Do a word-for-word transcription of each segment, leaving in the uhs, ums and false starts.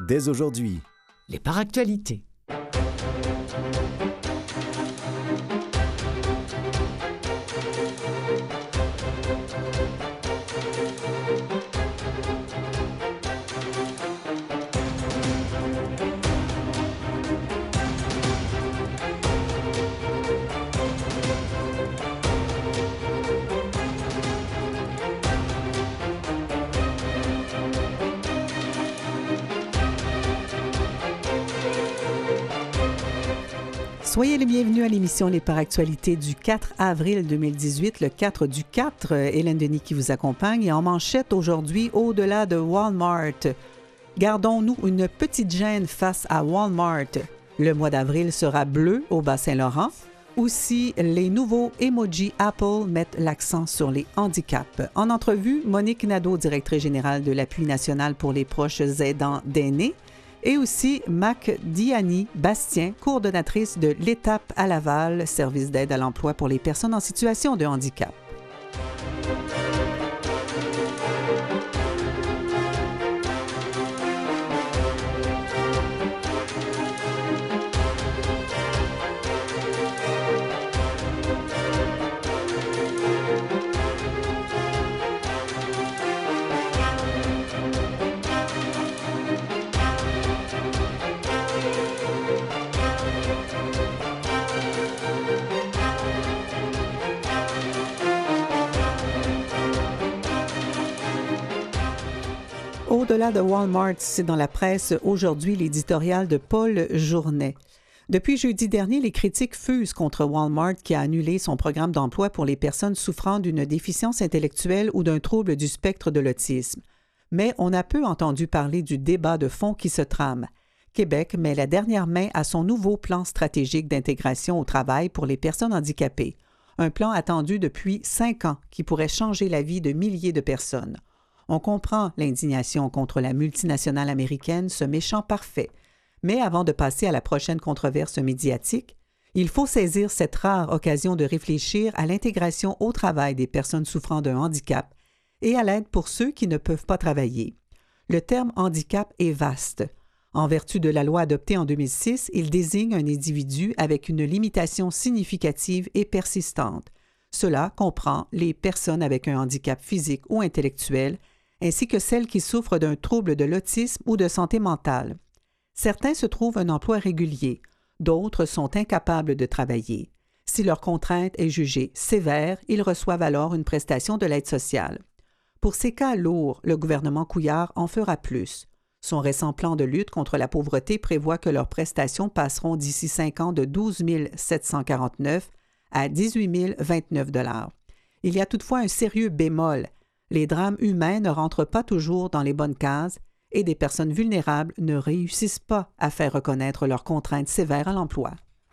dès aujourd'hui. Les Paractualités. Soyez les bienvenus à l'émission Les Paractualités du quatre avril deux mille dix-huit, le quatre du quatre. Hélène Denis qui vous accompagne. Et en manchette aujourd'hui, au-delà de Walmart. Gardons-nous une petite gêne face à Walmart. Le mois d'avril sera bleu au Bas-Saint-Laurent. Aussi, les nouveaux emojis Apple mettent l'accent sur les handicaps. En entrevue, Monique Nadeau, directrice générale de l'Appui national pour les proches aidants d'aînés. Et aussi Mac Diani Bastien, coordonnatrice de l'Étape à Laval, service d'aide à l'emploi pour les personnes en situation de handicap. Au-delà de Walmart, c'est dans la presse aujourd'hui l'éditorial de Paul Journet. Depuis jeudi dernier, les critiques fusent contre Walmart qui a annulé son programme d'emploi pour les personnes souffrant d'une déficience intellectuelle ou d'un trouble du spectre de l'autisme. Mais on a peu entendu parler du débat de fond qui se trame. Québec met la dernière main à son nouveau plan stratégique d'intégration au travail pour les personnes handicapées. Un plan attendu depuis cinq ans qui pourrait changer la vie de milliers de personnes. On comprend l'indignation contre la multinationale américaine, ce méchant parfait. Mais avant de passer à la prochaine controverse médiatique, il faut saisir cette rare occasion de réfléchir à l'intégration au travail des personnes souffrant d'un handicap et à l'aide pour ceux qui ne peuvent pas travailler. Le terme handicap est vaste. En vertu de la loi adoptée en deux mille six, il désigne un individu avec une limitation significative et persistante. Cela comprend les personnes avec un handicap physique ou intellectuel, ainsi que celles qui souffrent d'un trouble de l'autisme ou de santé mentale. Certains se trouvent un emploi régulier, d'autres sont incapables de travailler. Si leur contrainte est jugée sévère, ils reçoivent alors une prestation de l'aide sociale. Pour ces cas lourds, le gouvernement Couillard en fera plus. Son récent plan de lutte contre la pauvreté prévoit que leurs prestations passeront d'ici cinq ans de douze mille sept cent quarante-neuf à dix-huit mille vingt-neuf dollars. Il y a toutefois un sérieux bémol. Les drames humains ne rentrent pas toujours dans les bonnes cases et des personnes vulnérables ne réussissent pas à faire reconnaître leurs contraintes sévères à l'emploi.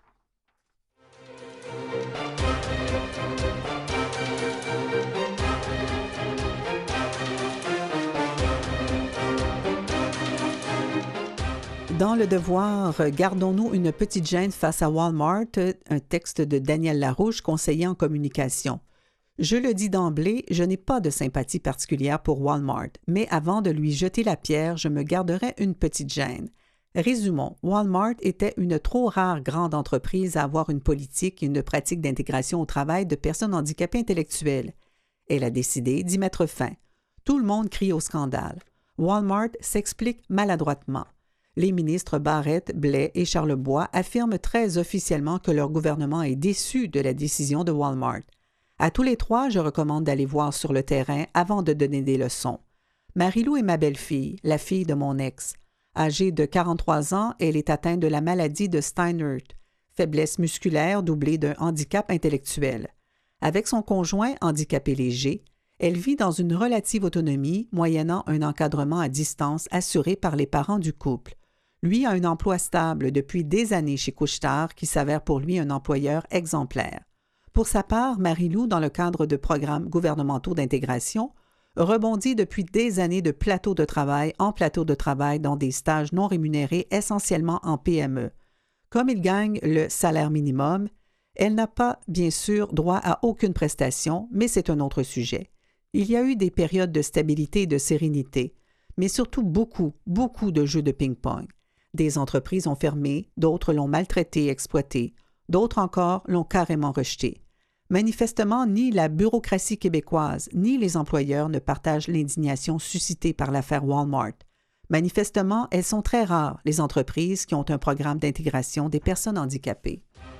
Dans Le Devoir, gardons-nous une petite gêne face à Walmart, un texte de Daniel Larouche, conseiller en communication. Je le dis d'emblée, je n'ai pas de sympathie particulière pour Walmart, mais avant de lui jeter la pierre, je me garderai une petite gêne. Résumons, Walmart était une trop rare grande entreprise à avoir une politique et une pratique d'intégration au travail de personnes handicapées intellectuelles. Elle a décidé d'y mettre fin. Tout le monde crie au scandale. Walmart s'explique maladroitement. Les ministres Barrette, Blais et Charlebois affirment très officiellement que leur gouvernement est déçu de la décision de Walmart. À tous les trois, je recommande d'aller voir sur le terrain avant de donner des leçons. Marie-Lou est ma belle-fille, la fille de mon ex. Âgée de quarante-trois ans, elle est atteinte de la maladie de Steinert, faiblesse musculaire doublée d'un handicap intellectuel. Avec son conjoint handicapé léger, elle vit dans une relative autonomie, moyennant un encadrement à distance assuré par les parents du couple. Lui a un emploi stable depuis des années chez Couche-Tard qui s'avère pour lui un employeur exemplaire. Pour sa part, Marie-Lou, dans le cadre de programmes gouvernementaux d'intégration, rebondit depuis des années de plateau de travail en plateau de travail dans des stages non rémunérés essentiellement en P M E. Comme il gagne le salaire minimum, elle n'a pas, bien sûr, droit à aucune prestation, mais c'est un autre sujet. Il y a eu des périodes de stabilité et de sérénité, mais surtout beaucoup, beaucoup de jeux de ping-pong. Des entreprises ont fermé, d'autres l'ont maltraité et exploité, d'autres encore l'ont carrément rejeté. Manifestement, ni la bureaucratie québécoise ni les employeurs ne partagent l'indignation suscitée par l'affaire Walmart. Manifestement, elles sont très rares, les entreprises qui ont un programme d'intégration des personnes handicapées.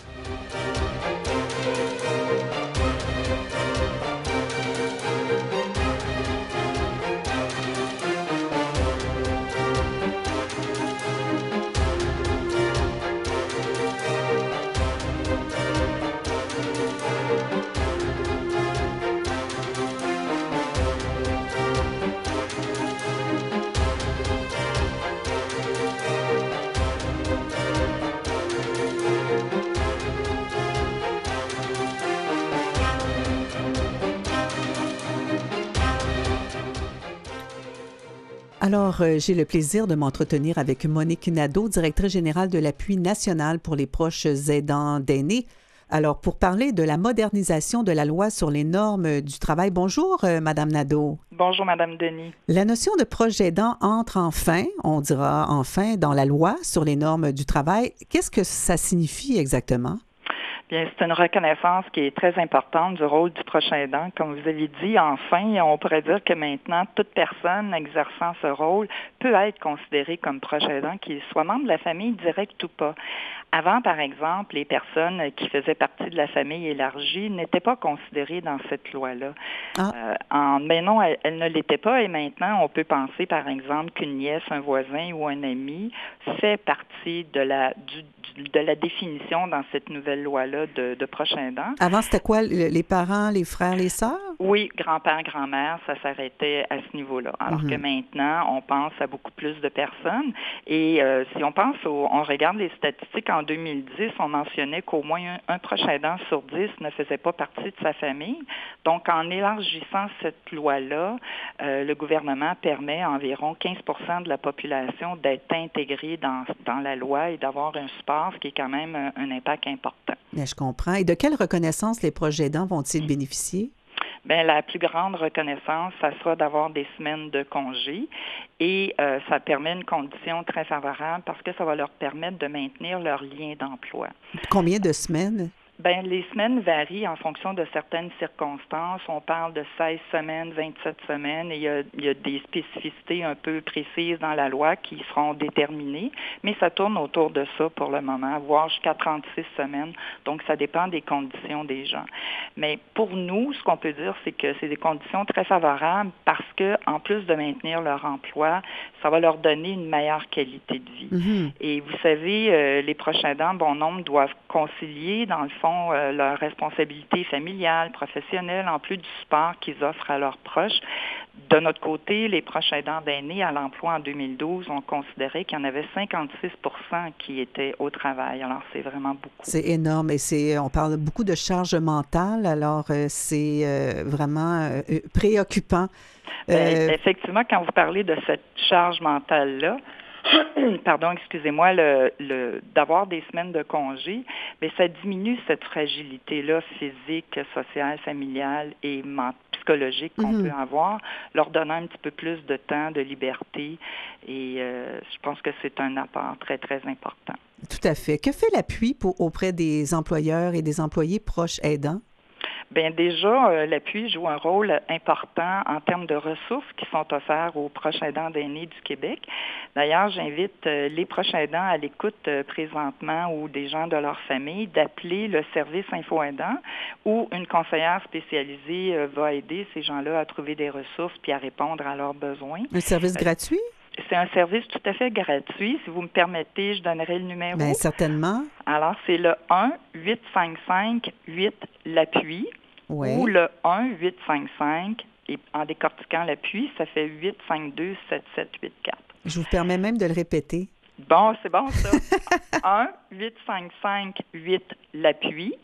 Alors, euh, j'ai le plaisir de m'entretenir avec Monique Nadeau, directrice générale de l'Appui national pour les proches aidants d'aînés. Alors, pour parler de la modernisation de la loi sur les normes du travail. Bonjour, euh, Madame Nadeau. Bonjour, Madame Denis. La notion de proche aidant entre enfin, on dira enfin, dans la loi sur les normes du travail. Qu'est-ce que ça signifie exactement? Bien, c'est une reconnaissance qui est très importante du rôle du proche aidant. Comme vous avez dit, enfin, on pourrait dire que maintenant, toute personne exerçant ce rôle peut être considérée comme proche aidant, qu'il soit membre de la famille directe ou pas. Avant, par exemple, les personnes qui faisaient partie de la famille élargie n'étaient pas considérées dans cette loi-là. Ah. Euh, en, mais non, elles, elles ne l'étaient pas et maintenant, on peut penser, par exemple, qu'une nièce, un voisin ou un ami fait partie de la, du, de la définition dans cette nouvelle loi-là de, de proche aidant. Avant, c'était quoi? Les parents, les frères, les sœurs? Oui, grand-père, grand-mère, ça s'arrêtait à ce niveau-là. Alors mm-hmm. que maintenant, on pense à beaucoup plus de personnes. Et euh, si on pense, au, on regarde les statistiques, en deux mille dix, on mentionnait qu'au moins un, un proche aidant sur dix ne faisait pas partie de sa famille. Donc, en élargissant cette loi-là, euh, le gouvernement permet à environ quinze pour cent de la population d'être intégrée dans, dans la loi et d'avoir un support, ce qui est quand même un, un impact important. Bien, je comprends. Et de quelle reconnaissance les proches aidants vont-ils bénéficier? Bien, la plus grande reconnaissance, ça sera d'avoir des semaines de congé et euh, ça permet une condition très favorable parce que ça va leur permettre de maintenir leur lien d'emploi. Combien de semaines? Bien, les semaines varient en fonction de certaines circonstances. On parle de seize semaines, vingt-sept semaines, et il y a, il y a des spécificités un peu précises dans la loi qui seront déterminées, mais ça tourne autour de ça pour le moment, voire jusqu'à trente-six semaines. Donc, ça dépend des conditions des gens. Mais pour nous, ce qu'on peut dire, c'est que c'est des conditions très favorables parce que, en plus de maintenir leur emploi, ça va leur donner une meilleure qualité de vie. Mm-hmm. Et vous savez, euh, les proches aidants, bon nombre, doivent concilier, dans le fond, Euh, leurs responsabilités familiales, professionnelles, en plus du support qu'ils offrent à leurs proches. De notre côté, les proches aidants d'aînés à l'emploi en deux mille douze, on considérait qu'il y en avait cinquante-six pour cent qui étaient au travail. Alors, c'est vraiment beaucoup. C'est énorme et c'est, on parle beaucoup de charge mentale, alors euh, c'est euh, vraiment euh, préoccupant. Euh... Bien, effectivement, quand vous parlez de cette charge mentale-là, pardon, excusez-moi, le, le, d'avoir des semaines de congé, mais ça diminue cette fragilité-là physique, sociale, familiale et mentale, psychologique qu'on mm-hmm. peut avoir, leur donnant un petit peu plus de temps, de liberté. Et euh, je pense que c'est un apport très, très important. Tout à fait. Que fait l'appui pour, auprès des employeurs et des employés proches aidants? Bien, déjà, euh, l'appui joue un rôle important en termes de ressources qui sont offertes aux proches aidants d'aînés du Québec. D'ailleurs, j'invite euh, les proches aidants à l'écoute euh, présentement ou des gens de leur famille d'appeler le service InfoAidant où une conseillère spécialisée euh, va aider ces gens-là à trouver des ressources puis à répondre à leurs besoins. Un service euh, gratuit? C'est un service tout à fait gratuit. Si vous me permettez, je donnerai le numéro. Bien, certainement. Alors, c'est le un huit cinq cinq huit l'appui oui. ou le un huit cinq cinq, et en décortiquant l'appui, ça fait huit cinq deux sept sept huit quatre. Je vous permets même de le répéter. Bon, c'est bon ça. un huit cinq cinq huit l'appui,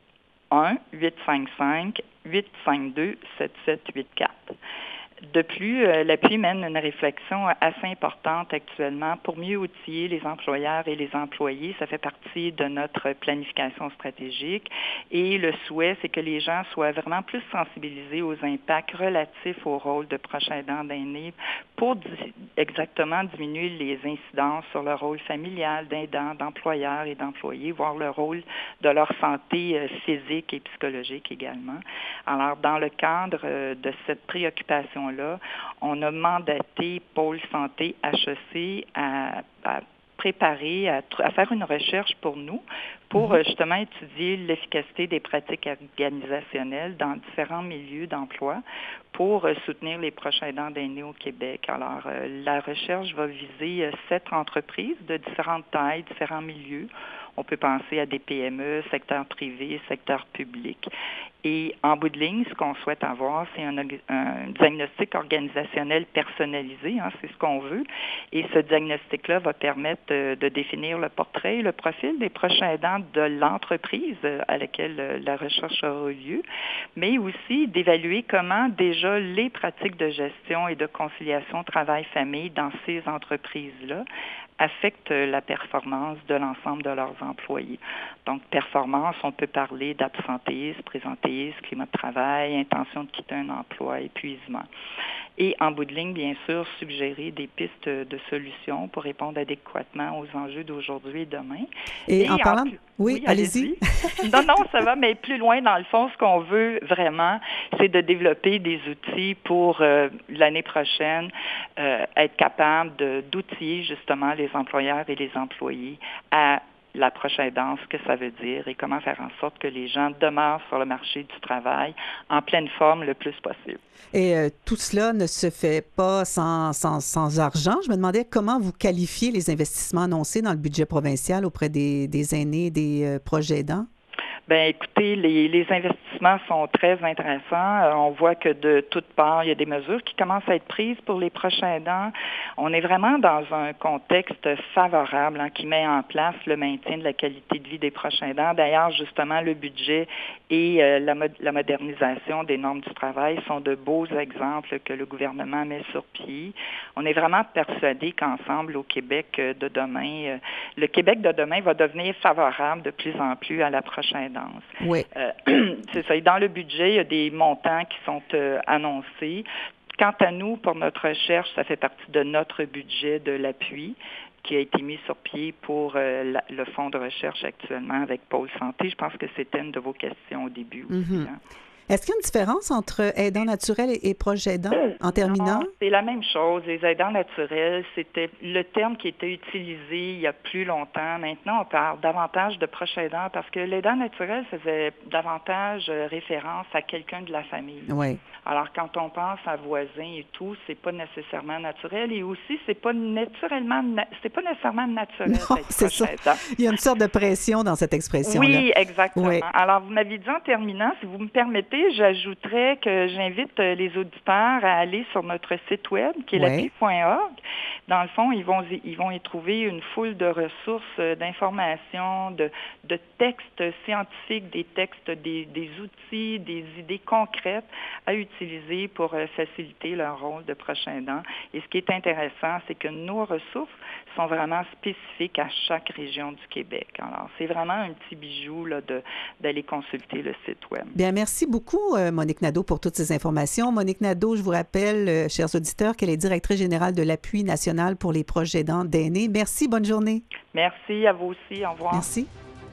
un huit cinq cinq huit cinq deux sept sept huit quatre. De plus, euh, l'appui mène une réflexion assez importante actuellement pour mieux outiller les employeurs et les employés. Ça fait partie de notre planification stratégique et le souhait, c'est que les gens soient vraiment plus sensibilisés aux impacts relatifs au rôle de proche aidant d'aînés pour di- exactement diminuer les incidences sur le rôle familial d'aidants, d'employeurs et d'employés, voire le rôle de leur santé euh, physique et psychologique également. Alors, dans le cadre euh, de cette préoccupation-là, on a mandaté Pôle Santé H E C à, à préparer, à, à faire une recherche pour nous, pour mm-hmm. justement étudier l'efficacité des pratiques organisationnelles dans différents milieux d'emploi pour euh, soutenir les proches aidants d'aînés au Québec. Alors, euh, la recherche va viser euh, sept entreprises de différentes tailles, différents milieux. On peut penser à des P M E, secteur privé, secteur public. Et en bout de ligne, ce qu'on souhaite avoir, c'est un, un diagnostic organisationnel personnalisé, hein, c'est ce qu'on veut. Et ce diagnostic-là va permettre de, de définir le portrait et le profil des proches aidants de l'entreprise à laquelle la recherche aura lieu, mais aussi d'évaluer comment déjà les pratiques de gestion et de conciliation travail-famille dans ces entreprises-là affectent la performance de l'ensemble de leurs employés. Donc, performance, on peut parler d'absentéisme, présentéisme, climat de travail, intention de quitter un emploi, épuisement. Et en bout de ligne, bien sûr, suggérer des pistes de solutions pour répondre adéquatement aux enjeux d'aujourd'hui et demain. Et, et en parlant... En... Oui, oui, allez-y. allez-y. non, non, ça va, mais plus loin, dans le fond, ce qu'on veut vraiment, c'est de développer des outils pour euh, l'année prochaine, euh, être capable de, d'outiller justement les employeurs et les employés à la proche aidance, ce que ça veut dire et comment faire en sorte que les gens demeurent sur le marché du travail en pleine forme le plus possible. Et euh, tout cela ne se fait pas sans, sans, sans argent. Je me demandais comment vous qualifiez les investissements annoncés dans le budget provincial auprès des, des aînés et des euh, proches aidants? Bien, écoutez, les, les investissements sont très intéressants. Euh, on voit que de toutes parts, il y a des mesures qui commencent à être prises pour les proches aidants. On est vraiment dans un contexte favorable hein, qui met en place le maintien de la qualité de vie des proches aidants. D'ailleurs, justement, le budget et euh, la, mo- la modernisation des normes du travail sont de beaux exemples que le gouvernement met sur pied. On est vraiment persuadé qu'ensemble, au Québec de demain, euh, le Québec de demain va devenir favorable de plus en plus à la proche aidance. Oui. Euh, c'est ça. Et dans le budget, il y a des montants qui sont euh, annoncés. Quant à nous, pour notre recherche, ça fait partie de notre budget de l'appui qui a été mis sur pied pour euh, la, le fonds de recherche actuellement avec Pôle Santé. Je pense que c'était une de vos questions au début aussi. Mm-hmm. Hein. Est-ce qu'il y a une différence entre aidants naturels et proches aidants en terminant? Non, c'est la même chose. Les aidants naturels, c'était le terme qui était utilisé il y a plus longtemps. Maintenant, on parle davantage de proches aidants parce que l'aidant naturel faisait davantage référence à quelqu'un de la famille. Oui. Alors, quand on pense à voisins et tout, c'est pas nécessairement naturel et aussi, c'est pas naturellement, c'est pas nécessairement naturel non, d'être c'est proche ça. aidant. Il y a une sorte de pression dans cette expression-là. Oui, exactement. Oui. Alors, vous m'avez dit en terminant, si vous me permettez, j'ajouterais que j'invite les auditeurs à aller sur notre site web, qui est oui. l'appui point org. Dans le fond, ils vont, ils vont y trouver une foule de ressources, d'informations, de, de textes scientifiques, des textes, des, des outils, des idées concrètes à utiliser pour faciliter leur rôle de proche aidant. Et ce qui est intéressant, c'est que nos ressources sont vraiment spécifiques à chaque région du Québec. Alors, c'est vraiment un petit bijou là, de, d'aller consulter le site web. Bien, merci beaucoup, euh, Monique Nadeau, pour toutes ces informations. Monique Nadeau, je vous rappelle, euh, chers auditeurs, qu'elle est directrice générale de l'Appui national pour les proches aidants d'aînés. Merci, bonne journée. Merci, à vous aussi. Au revoir. Merci.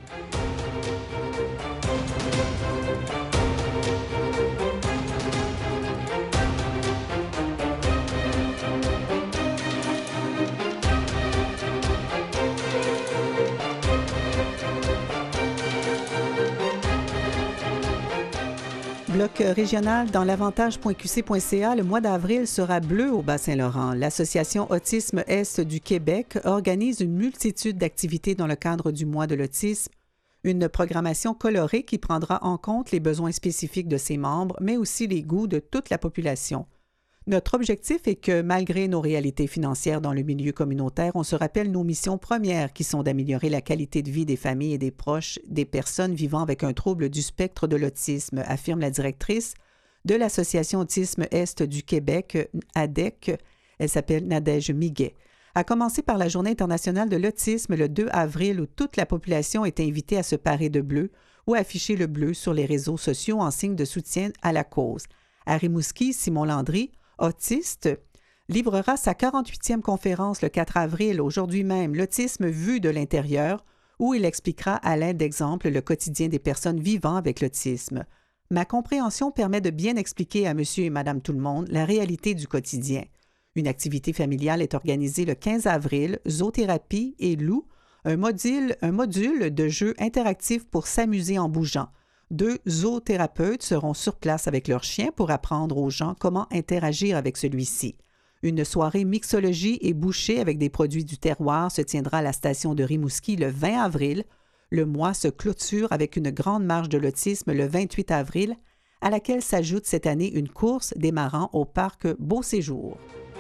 Bloc régional dans l'avantage point q c point c a, le mois d'avril sera bleu au Bas-Saint-Laurent. L'Association Autisme Est du Québec organise une multitude d'activités dans le cadre du mois de l'autisme. Une programmation colorée qui prendra en compte les besoins spécifiques de ses membres, mais aussi les goûts de toute la population. Notre objectif est que, malgré nos réalités financières dans le milieu communautaire, on se rappelle nos missions premières qui sont d'améliorer la qualité de vie des familles et des proches des personnes vivant avec un trouble du spectre de l'autisme, affirme la directrice de l'Association Autisme Est du Québec, A D E C. Elle s'appelle Nadège Miguet. À commencer par la Journée internationale de l'autisme le deux avril où toute la population est invitée à se parer de bleu ou afficher le bleu sur les réseaux sociaux en signe de soutien à la cause. À Rimouski, Simon Landry, autiste, livrera sa quarante-huitième conférence le quatre avril, aujourd'hui même, L'autisme vu de l'intérieur, où il expliquera à l'aide d'exemples le quotidien des personnes vivant avec l'autisme. Ma compréhension permet de bien expliquer à monsieur et madame tout le monde la réalité du quotidien. Une activité familiale est organisée le quinze avril, zoothérapie et loup, un module, un module de jeu interactif pour s'amuser en bougeant. Deux zoothérapeutes seront sur place avec leurs chiens pour apprendre aux gens comment interagir avec celui-ci. Une soirée mixologie et bouchée avec des produits du terroir se tiendra à la station de Rimouski le vingt avril. Le mois se clôture avec une grande marche de l'autisme le vingt-huit avril, à laquelle s'ajoute cette année une course démarrant au parc Beau Séjour.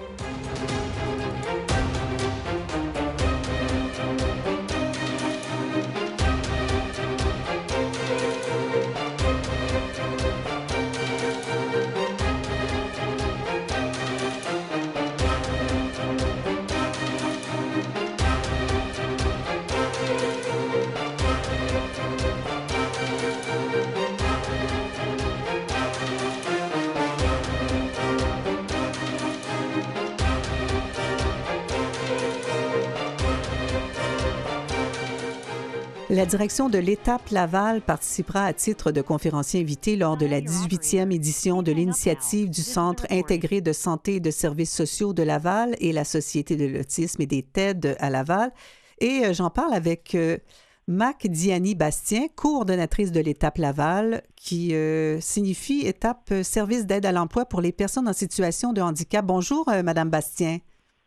La direction de l'Étape Laval participera à titre de conférencier invité lors de la dix-huitième édition de l'initiative du Centre intégré de santé et de services sociaux de Laval et la Société de l'autisme et des T E D à Laval. Et euh, j'en parle avec euh, Mac Diani-Bastien, coordonnatrice de l'Étape Laval, qui euh, signifie Étape euh, Service d'aide à l'emploi pour les personnes en situation de handicap. Bonjour, euh, Madame Bastien.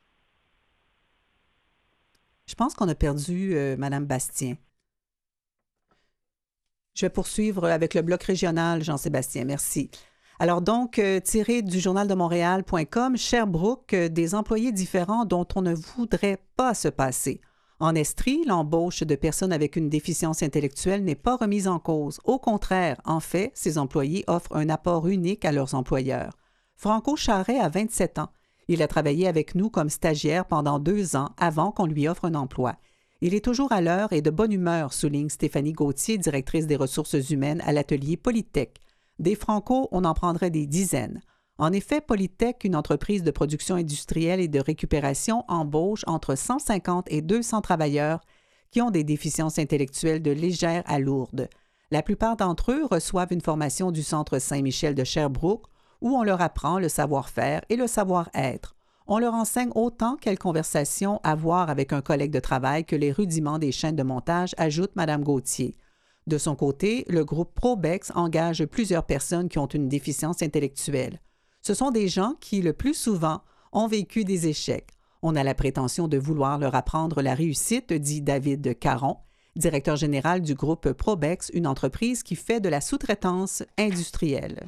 Je pense qu'on a perdu euh, Madame Bastien. Je vais poursuivre avec le bloc régional, Jean-Sébastien. Merci. Alors donc, euh, tiré du journal de Montréal point com, Sherbrooke, euh, des employés différents dont on ne voudrait pas se passer. En Estrie, l'embauche de personnes avec une déficience intellectuelle n'est pas remise en cause. Au contraire, en fait, ces employés offrent un apport unique à leurs employeurs. Franco Charret a vingt-sept ans. Il a travaillé avec nous comme stagiaire pendant deux ans avant qu'on lui offre un emploi. Il est toujours à l'heure et de bonne humeur, souligne Stéphanie Gauthier, directrice des ressources humaines à l'atelier Polytech. Des Franco, on en prendrait des dizaines. En effet, Polytech, une entreprise de production industrielle et de récupération, embauche entre cent cinquante et deux cents travailleurs qui ont des déficiences intellectuelles de légère à lourde. La plupart d'entre eux reçoivent une formation du Centre Saint-Michel de Sherbrooke où on leur apprend le savoir-faire et le savoir-être. On leur enseigne autant quelle conversation avoir avec un collègue de travail que les rudiments des chaînes de montage, ajoute Mme Gauthier. De son côté, le groupe Probex engage plusieurs personnes qui ont une déficience intellectuelle. Ce sont des gens qui, le plus souvent, ont vécu des échecs. On a la prétention de vouloir leur apprendre la réussite, dit David Caron, directeur général du groupe Probex, une entreprise qui fait de la sous-traitance industrielle.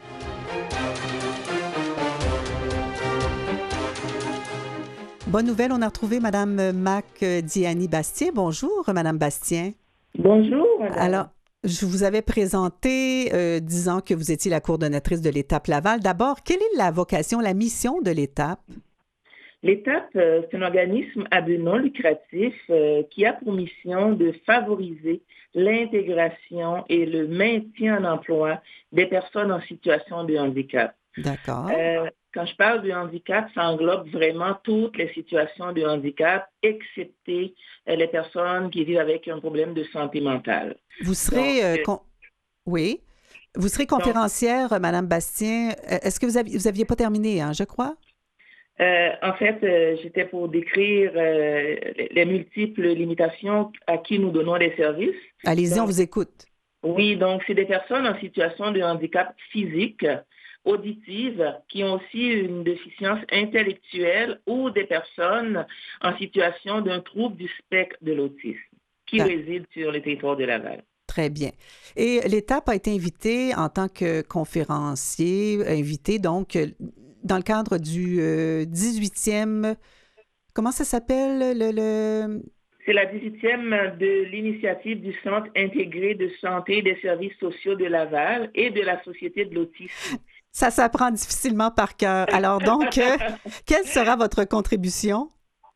Bonne nouvelle, on a retrouvé Mme Mac Diani-Bastien. Bonjour, Mme Bastien. Bonjour, madame. Alors, je vous avais présenté euh, disant que vous étiez la coordonnatrice de l'Étape Laval. D'abord, quelle est la vocation, la mission de l'Étape? L'Étape, euh, c'est un organisme à but non lucratif euh, qui a pour mission de favoriser l'intégration et le maintien en emploi des personnes en situation de handicap. D'accord. Euh, Quand je parle de handicap, ça englobe vraiment toutes les situations de handicap, excepté euh, les personnes qui vivent avec un problème de santé mentale. Vous serez... Donc, euh, con... Oui. Vous serez conférencière, donc, Mme Bastien. Est-ce que vous aviez, vous aviez pas terminé, hein, je crois? Euh, en fait, euh, j'étais pour décrire euh, les multiples limitations à qui nous donnons des services. Allez-y, donc, on vous écoute. Oui, donc c'est des personnes en situation de handicap physique, auditives, qui ont aussi une déficience intellectuelle ou des personnes en situation d'un trouble du spectre de l'autisme qui ah. résident sur le territoire de Laval. Très bien. Et l'Étape a été invitée en tant que conférencier, invité donc dans le cadre du euh, dix-huitième, comment ça s'appelle le... le... C'est la dix-huitième de l'initiative du Centre intégré de santé et des services sociaux de Laval et de la Société de l'autisme. Ça s'apprend difficilement par cœur. Alors donc, euh, quelle sera votre contribution?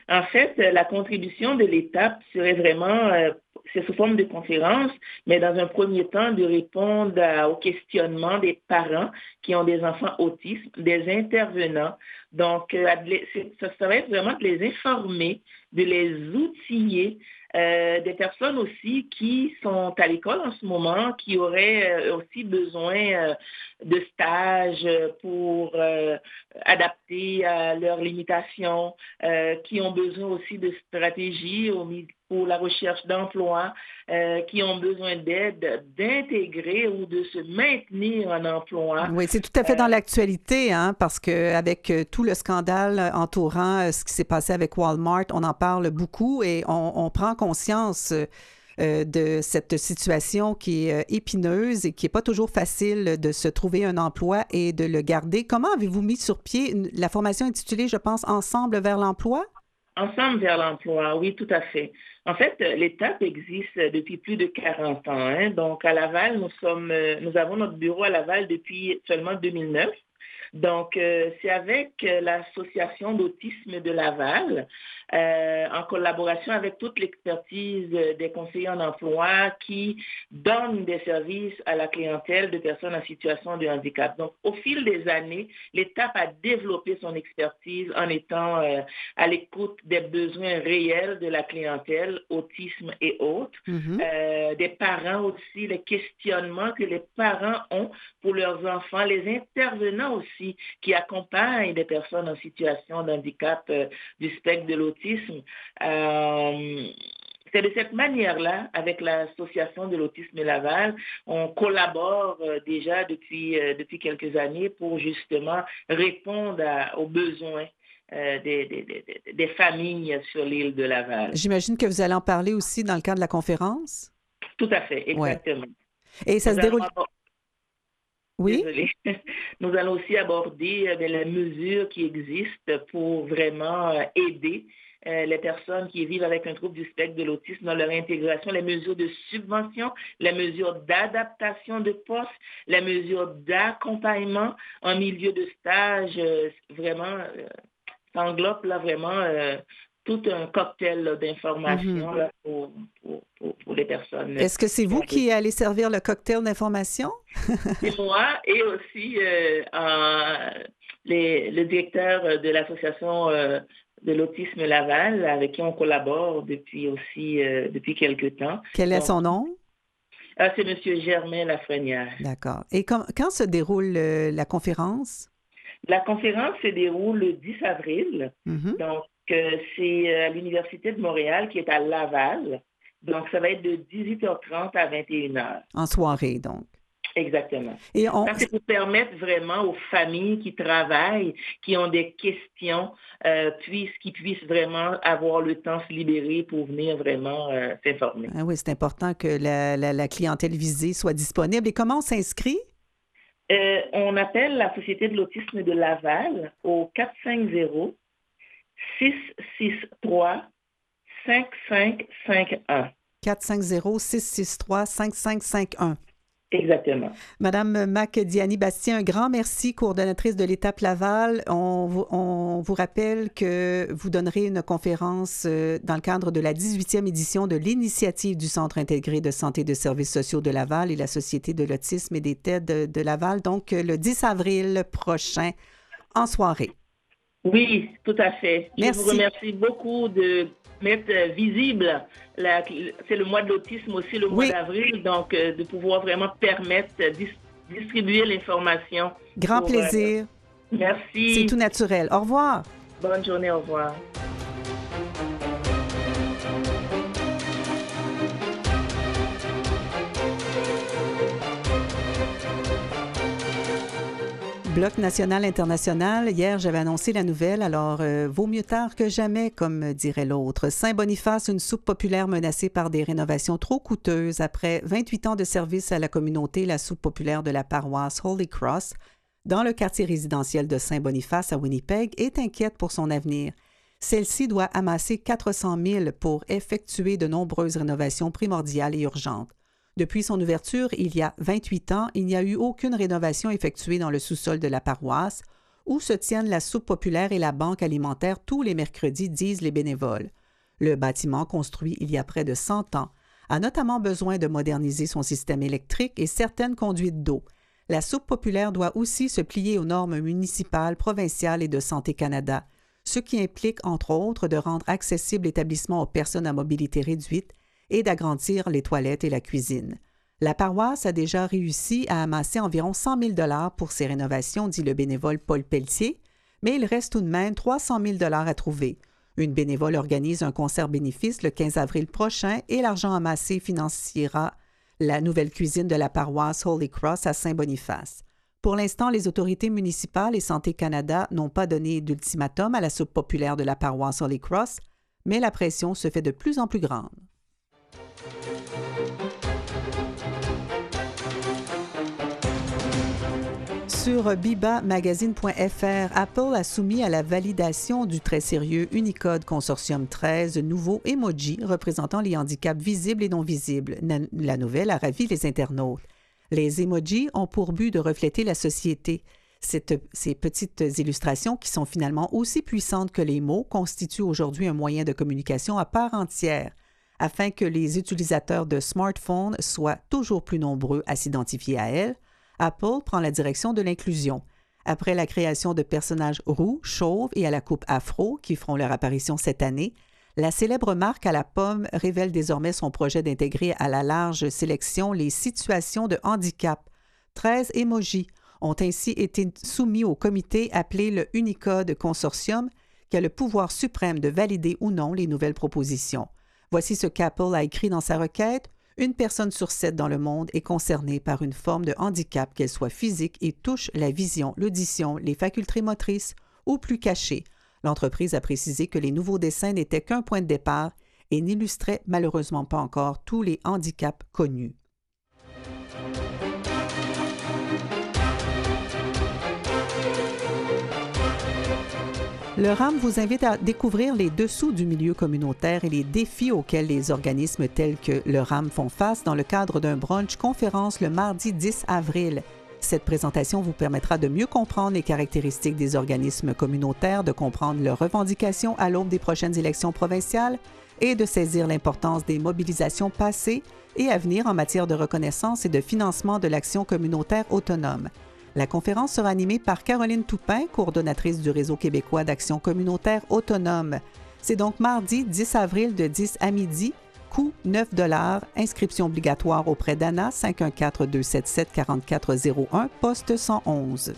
En fait, la contribution de l'État serait vraiment, euh, c'est sous forme de conférence, mais dans un premier temps, de répondre à, aux questionnements des parents qui ont des enfants autistes, des intervenants. Donc, euh, ça serait vraiment de les informer, de les outiller, euh, des personnes aussi qui sont à l'école en ce moment, qui auraient euh, aussi besoin euh, de stages pour euh, adapter à leurs limitations, euh, qui ont besoin aussi de stratégies au milieu pour la recherche d'emploi, euh, qui ont besoin d'aide, d'intégrer ou de se maintenir en emploi. Oui, c'est tout à fait dans Euh, l'actualité, hein, parce qu'avec tout le scandale entourant euh, ce qui s'est passé avec Walmart, on en parle beaucoup et on, on prend conscience euh, de cette situation qui est euh, épineuse et qui n'est pas toujours facile de se trouver un emploi et de le garder. Comment avez-vous mis sur pied une- la formation intitulée, je pense, Ensemble vers l'emploi? Ensemble vers l'emploi, oui, tout à fait. En fait, l'Étape existe depuis plus de quarante ans. Hein. Donc, à Laval, nous sommes, euh, nous avons notre bureau à Laval depuis seulement deux mille neuf. Donc, euh, c'est avec euh, l'Association d'autisme de Laval, euh, en collaboration avec toute l'expertise euh, des conseillers en emploi qui donnent des services à la clientèle de personnes en situation de handicap. Donc, au fil des années, l'Étape a développé son expertise en étant euh, à l'écoute des besoins réels de la clientèle, autisme et autres, Mm-hmm. euh, des parents aussi, les questionnements que les parents ont pour leurs enfants, les intervenants aussi qui accompagnent des personnes en situation de handicap euh, du spectre de l'autisme. Euh, c'est de cette manière-là, avec l'Association de l'autisme Laval, on collabore euh, déjà depuis, euh, depuis quelques années pour justement répondre à- aux besoins euh, des, des, des, des familles sur l'île de Laval. J'imagine que vous allez en parler aussi dans le cadre de la conférence? Tout à fait, Oui. exactement. Et ça Nous se allons déroule... abor- Oui? Désolée. Nous allons aussi aborder euh, bien, les mesures qui existent pour vraiment euh, aider euh, les personnes qui vivent avec un trouble du spectre de l'autisme dans leur intégration, les mesures de subvention, les mesures d'adaptation de poste, les mesures d'accompagnement en milieu de stage, euh, vraiment, euh, ça englobe là vraiment euh, tout un cocktail là, d'informations Mm-hmm. là, pour, pour, pour, pour les personnes. Est-ce que c'est vous qui allez servir le cocktail d'information? C'est moi et aussi euh, euh, les, le directeur de l'association euh, de l'autisme Laval, avec qui on collabore depuis aussi euh, depuis quelques temps. Quel est Donc, son nom? ah, c'est M. Germain Lafrenière. D'accord. Et com- quand se déroule euh, la conférence? La conférence se déroule le dix avril. Mm-hmm. Donc, euh, c'est à l'Université de Montréal qui est à Laval. Donc, ça va être de dix-huit heures trente à vingt et une heures. En soirée, donc. Exactement. Et on... Ça, c'est pour permettre vraiment aux familles qui travaillent, qui ont des questions, euh, puissent, qui puissent vraiment avoir le temps de se libérer pour venir vraiment euh, s'informer. Ah oui, c'est important que la, la, la clientèle visée soit disponible. Et comment on s'inscrit? Euh, on appelle la Société de l'autisme de Laval au quatre cinq zéro, six six trois, cinq cinq cinq un. quatre cinq zéro, six six trois, cinq cinq cinq un. Exactement. Madame Mac-Diani Bastien, un grand merci, coordonnatrice de l'Étape Laval. On vous, on vous rappelle que vous donnerez une conférence dans le cadre de la dix-huitième édition de l'initiative du Centre intégré de santé et de services sociaux de Laval et la Société de l'autisme et des T E D de, de Laval, donc le dix avril prochain, en soirée. Oui, tout à fait. Merci. Je vous remercie beaucoup de mettre visible, la, c'est le mois de l'autisme aussi, le mois Oui. d'avril, donc euh, de pouvoir vraiment permettre de dis, distribuer l'information. Grand pour, plaisir. Euh, merci. C'est tout naturel. Au revoir. Bonne journée, au revoir. Bloc national international, hier j'avais annoncé la nouvelle, alors euh, vaut mieux tard que jamais, comme dirait l'autre. Saint-Boniface, une soupe populaire menacée par des rénovations trop coûteuses. Après vingt-huit ans de service à la communauté, la soupe populaire de la paroisse Holy Cross, dans le quartier résidentiel de Saint-Boniface à Winnipeg, est inquiète pour son avenir. Celle-ci doit amasser quatre cent mille pour effectuer de nombreuses rénovations primordiales et urgentes. Depuis son ouverture, il y a vingt-huit ans, il n'y a eu aucune rénovation effectuée dans le sous-sol de la paroisse où se tiennent la soupe populaire et la banque alimentaire tous les mercredis, disent les bénévoles. Le bâtiment, construit il y a près de cent ans, a notamment besoin de moderniser son système électrique et certaines conduites d'eau. La soupe populaire doit aussi se plier aux normes municipales, provinciales et de Santé Canada, ce qui implique, entre autres, de rendre accessible l'établissement aux personnes à mobilité réduite et d'agrandir les toilettes et la cuisine. La paroisse a déjà réussi à amasser environ cent mille dollars pour ces rénovations, dit le bénévole Paul Pelletier, mais il reste tout de même trois cent mille dollars à trouver. Une bénévole organise un concert bénéfice le quinze avril prochain et l'argent amassé financera la nouvelle cuisine de la paroisse Holy Cross à Saint-Boniface. Pour l'instant, les autorités municipales et Santé Canada n'ont pas donné d'ultimatum à la soupe populaire de la paroisse Holy Cross, mais la pression se fait de plus en plus grande. Sur biba magazine point f r, Apple a soumis à la validation du très sérieux Unicode Consortium treize nouveaux emojis représentant les handicaps visibles et non visibles. La nouvelle a ravi les internautes. Les emojis ont pour but de refléter la société. Cette, ces petites illustrations, qui sont finalement aussi puissantes que les mots, constituent aujourd'hui un moyen de communication à part entière. Afin que les utilisateurs de smartphones soient toujours plus nombreux à s'identifier à elles, Apple prend la direction de l'inclusion. Après la création de personnages roux, chauves et à la coupe afro qui feront leur apparition cette année, la célèbre marque à la pomme révèle désormais son projet d'intégrer à la large sélection les situations de handicap. treize emojis ont ainsi été soumis au comité appelé le Unicode Consortium, qui a le pouvoir suprême de valider ou non les nouvelles propositions. Voici ce qu'Apple a écrit dans sa requête. Une personne sur sept dans le monde est concernée par une forme de handicap, qu'elle soit physique et touche la vision, l'audition, les facultés motrices ou plus cachées. L'entreprise a précisé que les nouveaux dessins n'étaient qu'un point de départ et n'illustraient malheureusement pas encore tous les handicaps connus. Le RAM vous invite à découvrir les dessous du milieu communautaire et les défis auxquels les organismes tels que le RAM font face dans le cadre d'un brunch conférence le mardi dix avril. Cette présentation vous permettra de mieux comprendre les caractéristiques des organismes communautaires, de comprendre leurs revendications à l'aube des prochaines élections provinciales et de saisir l'importance des mobilisations passées et à venir en matière de reconnaissance et de financement de l'action communautaire autonome. La conférence sera animée par Caroline Toupin, coordonnatrice du Réseau québécois d'action communautaire autonome. C'est donc mardi dix avril de dix à midi, coût neuf dollars, inscription obligatoire auprès d'Anna, cinq un quatre, deux sept sept, quatre quatre zéro un, poste cent onze.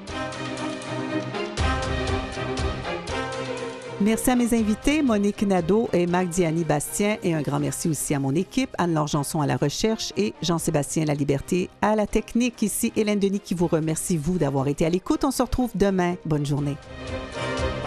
Merci à mes invités, Monique Nadeau et Magdiani-Bastien, et un grand merci aussi à mon équipe, Anne-Laure Janson à la recherche et Jean-Sébastien Laliberté à la technique. Ici Hélène Denis qui vous remercie, vous, d'avoir été à l'écoute. On se retrouve demain. Bonne journée.